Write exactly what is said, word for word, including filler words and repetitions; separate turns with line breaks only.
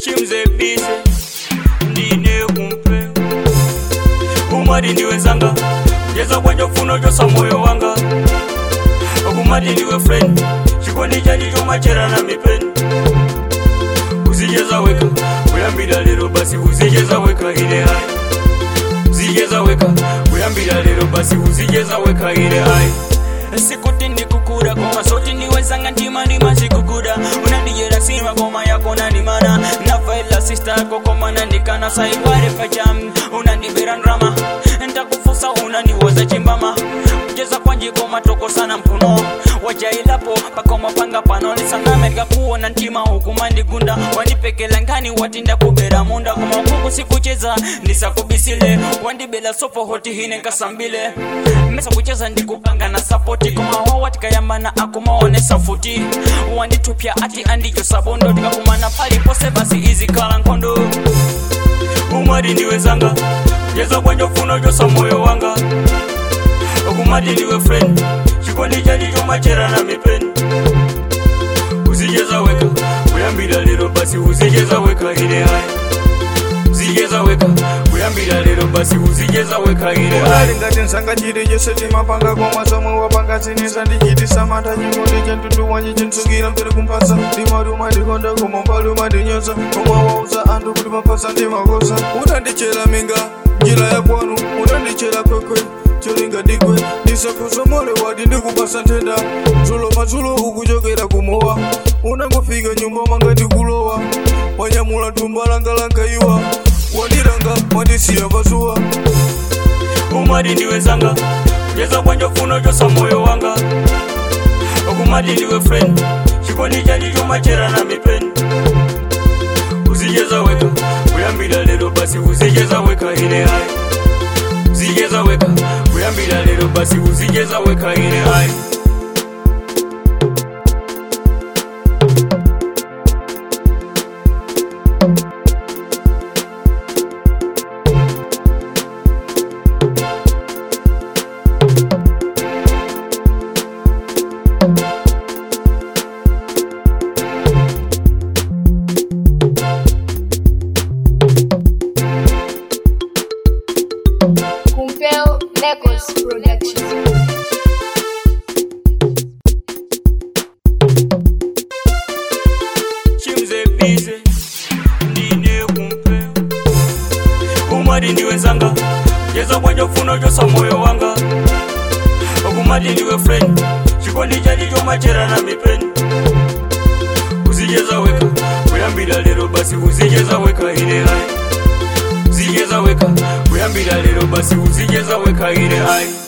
Chimze bize ndine kumpe umadi ndiwe zanga kugeza kwenye funo josa moyo wanga kumadi ndiwe friend chikondi chani chomachera na mipeni uzijeza weka kuyambira lero basi uzijeza weka ile hai uzijeza weka kuyambira lero basi uzijeza weka ile hai sikuti ndikukura koma soti ndiwe zanga ntima ndima sikukura unandijera sima koma yako nandimana nafaila sister koma nandikana saiware fajam unandibira ndrama ntakufusa unaniwoza chimbama kujeza kwanji koma toko sana mpuno wajailapo pakoma panga panoli sana merga kuona ntima hukuma ndigunda wanipekela ngani watinda kubera munda koma huku sikucheza ndisa kubisile wandibela sopo hoti hine kasambile mesa kucheza ndikupanga na sapoti koma ho watika yamana akuma onesa futi wanditupia ati andicho sabondo tikakumana pali pose basi izi kala nkondo umadi ndiwe zanga kugeza kwenye funo josa moyo wanga kumadi ndiwe friend chikondi chani chomachera na mipeni uzijeza weka kuyambira lero basi uzijeza weka ile hai uzijeza weka kuyambira lero basi uzijeza weka ile hai
ngati nsanga chiri chese timapanga koma somwe wapanga zinisa ndichitisa mantha chikondi chantutu wanji chinsukira mpere kumpasa ndimaruma ndikonda koma mbaluma ndinyoza koma wauza anthu kuti mapasa ndimakosa unandichera minga njira ya kwanu unandichera kwekwe cholinga digwe ndisakusomole wadi ndikupasa ntenda zulo mazulo ukuchokera kumowa unangofika nyumba manga ndikulowa wanyamula tumbalangalanga iwa wandiranga wandisiya pasuwa
umadi ndiwe zanga kugeza kwenye funo josa moyo wanga kumadi ndiwe friend chikondi chani chomachera na mipeni uzijeza weka kuyambira lero basi uzijeza weka ile hai uzijeza weka kuyambira lero basi uzijeza weka ile hai
Kumpel Records Production.
Chimze bize ndine kumpe umadi ndiwe zanga kugeza kwenye funo josa moyo wanga kumadi ndiwe friend chikondi chani chomachera na mipeni uzijeza weka kuyambira lero basi uzijeza weka ile hai uzijeza weka kuyambira lero basi uzijeza weka ile hai